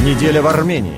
Неделя в Армении.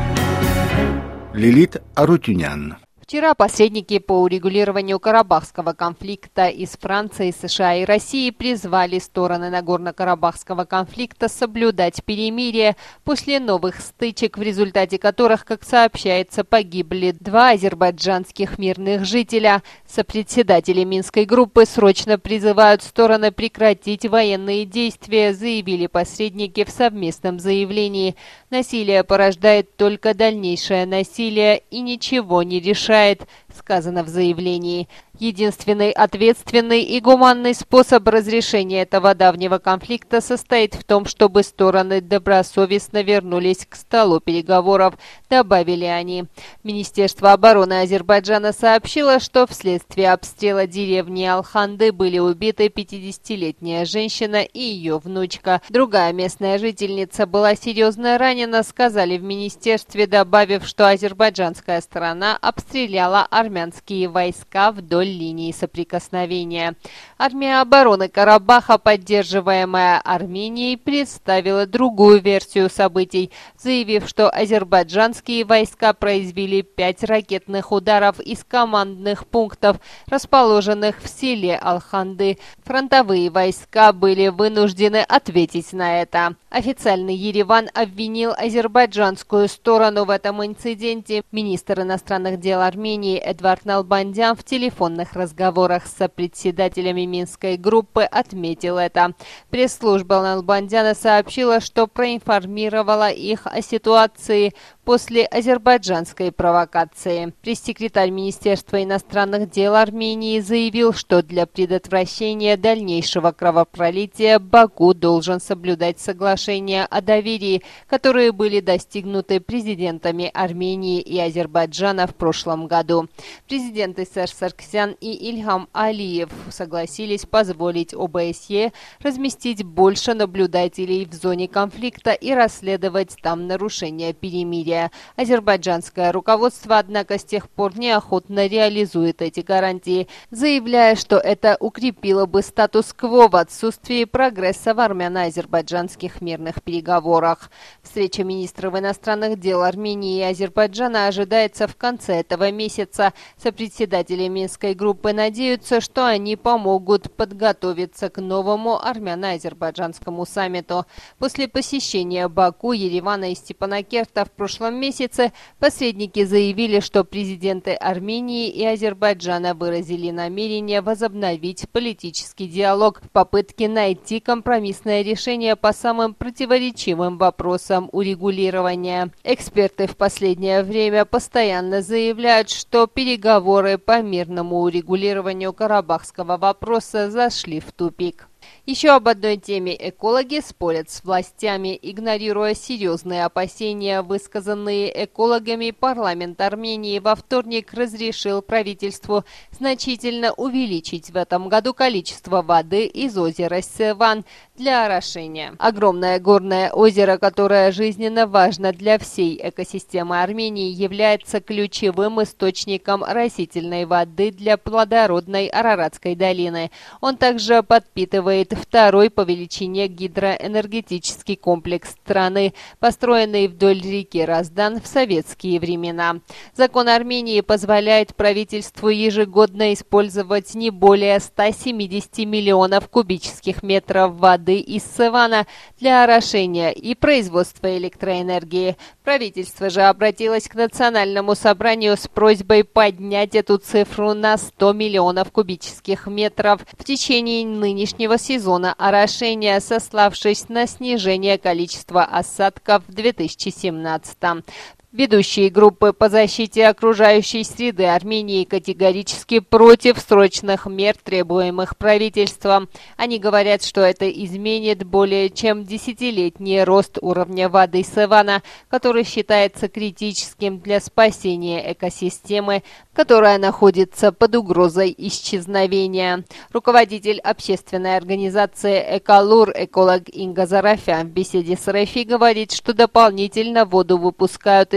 Лилит Арутюнян. Вчера посредники по урегулированию Карабахского конфликта из Франции, США и России призвали стороны Нагорно-Карабахского конфликта соблюдать перемирие после новых стычек, в результате которых, как сообщается, погибли 2 азербайджанских мирных жителя. Сопредседатели Минской группы срочно призывают стороны прекратить военные действия, заявили посредники в совместном заявлении. Насилие порождает только дальнейшее насилие и ничего не решает, сказано в заявлении. Единственный ответственный и гуманный способ разрешения этого давнего конфликта состоит в том, чтобы стороны добросовестно вернулись к столу переговоров, добавили они. Министерство обороны Азербайджана сообщило, что вследствие обстрела деревни Алханды были убиты 50-летняя женщина и ее внучка. Другая местная жительница была серьезно ранена, сказали в министерстве, добавив, что азербайджанская сторона обстреляла армянские войска вдоль линии соприкосновения. Армия обороны Карабаха, поддерживаемая Арменией, представила другую версию событий, заявив, что азербайджанские войска произвели 5 ракетных ударов из командных пунктов, расположенных в селе Алханды. Фронтовые войска были вынуждены ответить на это. Официальный Ереван обвинил азербайджанскую сторону в этом инциденте. Министр иностранных дел Армении Эдвард Налбандян в телефонных разговорах с сопредседателями Минской группы отметил это. Пресс-служба Налбандяна сообщила, что проинформировала их о ситуации после азербайджанской провокации. Пресс-секретарь Министерства иностранных дел Армении заявил, что для предотвращения дальнейшего кровопролития Баку должен соблюдать соглашения о доверии, которые были достигнуты президентами Армении и Азербайджана в прошлом году. Президенты Серж Сарксян и Ильхам Алиев согласились позволить ОБСЕ разместить больше наблюдателей в зоне конфликта и расследовать там нарушения перемирия. Азербайджанское руководство, однако, с тех пор неохотно реализует эти гарантии, заявляя, что это укрепило бы статус-кво в отсутствии прогресса в армяно-азербайджанских мирных переговорах. Встреча министров иностранных дел Армении и Азербайджана ожидается в конце этого месяца. Сопредседатели Минской группы надеются, что они помогут подготовиться к новому армяно-азербайджанскому саммиту. После посещения Баку, Еревана и Степанакерта в прошлом месяце посредники заявили, что президенты Армении и Азербайджана выразили намерение возобновить политический диалог в попытке найти компромиссное решение по самым противоречивым вопросам урегулирования. Эксперты в последнее время постоянно заявляют, что переговоры по мирному урегулированию карабахского вопроса зашли в тупик. Еще об одной теме экологи спорят с властями. Игнорируя серьезные опасения, высказанные экологами, парламент Армении во вторник разрешил правительству значительно увеличить в этом году количество воды из озера Севан для орошения. Огромное горное озеро, которое жизненно важно для всей экосистемы Армении, является ключевым источником растительной воды для плодородной Араратской долины. Он также подпитывает второй по величине гидроэнергетический комплекс страны, построенный вдоль реки Раздан в советские времена. Закон Армении позволяет правительству ежегодно использовать не более 170 миллионов кубических метров воды из Севана для орошения и производства электроэнергии. Правительство же обратилось к Национальному собранию с просьбой поднять эту цифру на 100 миллионов кубических метров в течение нынешнего сезона орошения, сославшись на снижение количества осадков в 2017. Ведущие группы по защите окружающей среды Армении категорически против срочных мер, требуемых правительством. Они говорят, что это изменит более чем десятилетний рост уровня воды Севана, который считается критическим для спасения экосистемы, которая находится под угрозой исчезновения. Руководитель общественной организации «Эколур» эколог Инга Зарафян в беседе с РФИ говорит, что дополнительно воду выпускают из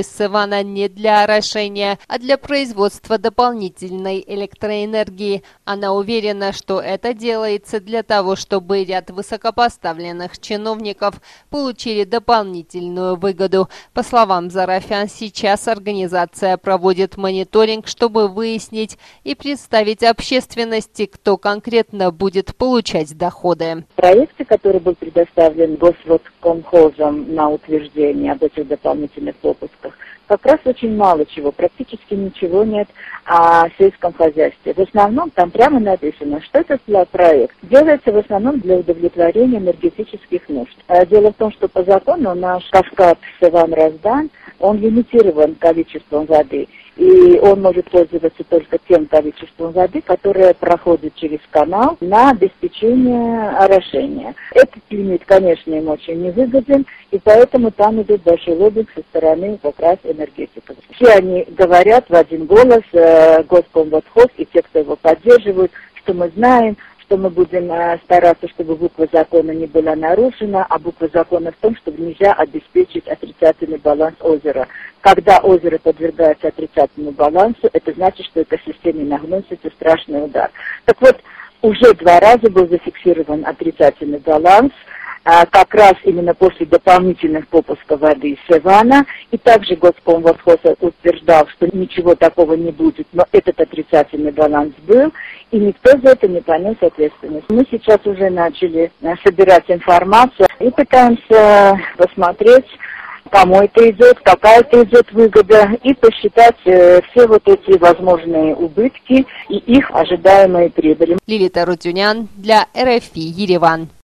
из Севана не для орошения, а для производства дополнительной электроэнергии. Она уверена, что это делается для того, чтобы ряд высокопоставленных чиновников получили дополнительную выгоду. По словам Зарафян, сейчас организация проводит мониторинг, чтобы выяснить и представить общественности, кто конкретно будет получать доходы. Проекты, который был предоставлен Госводкомхозом на утверждение об этих дополнительных допусках, как раз очень мало чего, практически ничего нет о сельском хозяйстве. В основном там прямо написано, что это за проект. Делается в основном для удовлетворения энергетических нужд. Дело в том, что по закону наш каскад Севан-Раздан, он лимитирован количеством воды. И он может пользоваться только тем количеством воды, которое проходит через канал на обеспечение орошения. Этот лимит, конечно, им очень невыгоден, и поэтому там идет большой лоббинг со стороны как раз энергетиков. Все они говорят в один голос, Госпромводхоз и те, кто его поддерживают, что мы знаем, что мы будем стараться, чтобы буква закона не была нарушена, а буква закона в том, чтобы нельзя обеспечить отрицательный баланс озера. Когда озеро подвергается отрицательному балансу, это значит, что экосистеме наносится страшный удар. Так вот, уже 2 раза был зафиксирован отрицательный баланс, как раз именно после дополнительных попусков воды из Севана. И также Госпромводхоз утверждал, что ничего такого не будет, но этот отрицательный баланс был, и никто за это не понес ответственность. Мы сейчас уже начали собирать информацию и пытаемся посмотреть, кому это идет, какая это идет выгода, и посчитать все вот эти возможные убытки и их ожидаемые прибыли. Лилита Рутюнян для РФИ Ереван.